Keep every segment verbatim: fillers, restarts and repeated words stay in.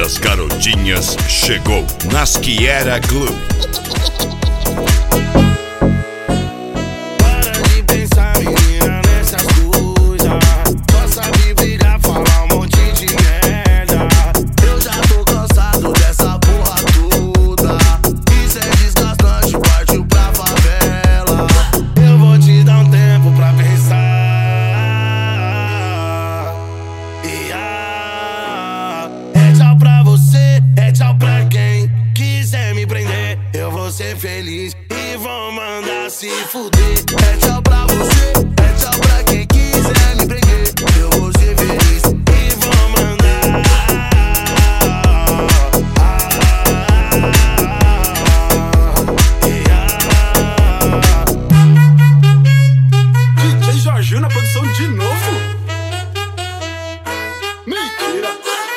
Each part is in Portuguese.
das garotinhas chegou nas que era Clube. Ser feliz e vou mandar se fuder. É tchau pra você, é tchau pra quem quiser me prender. Eu vou ser feliz e vou mandar. D J Jorginho na produção de novo? Mentira!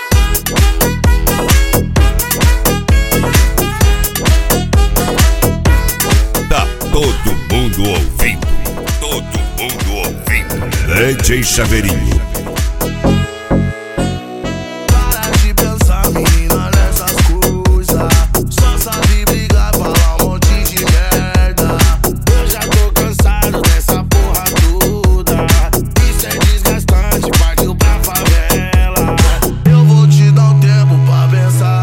Todo mundo ouvindo, todo mundo ouvindo. D J Chaveirinho. Para de pensar, menina, nessas coisas. Só sabe brigar, falar um monte de merda. Eu já tô cansado dessa porra toda. Isso é desgastante, partiu pra favela. Eu vou te dar um tempo pra pensar.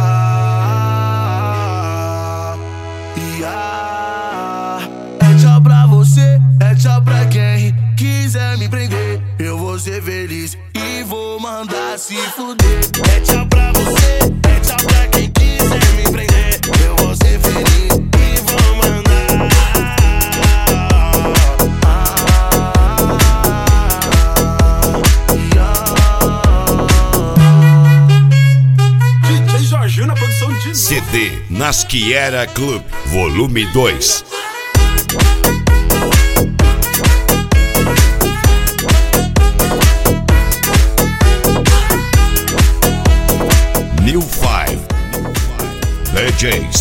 Yeah. É tchau pra você, é tchau pra quem quiser me prender. Eu vou ser feliz e vou mandar se fuder. É tchau pra você, é tchau pra quem quiser me prender. Eu vou ser feliz e vou mandar. D J Jorginho na produção de novo. C D Nas que era Clube, volume dois. New Five D Js